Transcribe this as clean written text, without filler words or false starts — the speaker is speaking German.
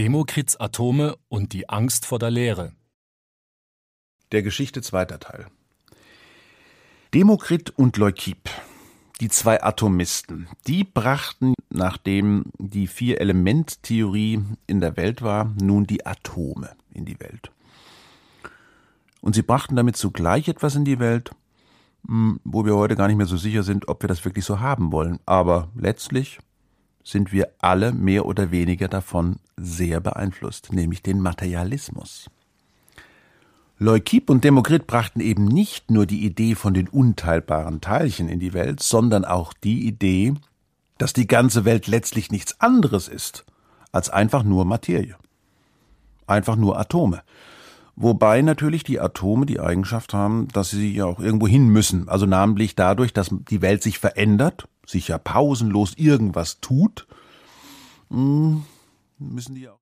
Demokrits Atome und die Angst vor der Leere. Der Geschichte zweiter Teil. Demokrit und Leukipp, die zwei Atomisten, die brachten, nachdem die Vier-Element-Theorie in der Welt war, nun die Atome in die Welt. Und sie brachten damit zugleich etwas in die Welt, wo wir heute gar nicht mehr so sicher sind, ob wir das wirklich so haben wollen. Aber letztlich sind wir alle mehr oder weniger davon sehr beeinflusst, nämlich den Materialismus. Leukipp und Demokrit brachten eben nicht nur die Idee von den unteilbaren Teilchen in die Welt, sondern auch die Idee, dass die ganze Welt letztlich nichts anderes ist als einfach nur Materie, einfach nur Atome. Wobei natürlich die Atome die Eigenschaft haben, dass sie ja auch irgendwo hin müssen, also namentlich dadurch, dass die Welt sich verändert, sich ja pausenlos irgendwas tut, müssen die auch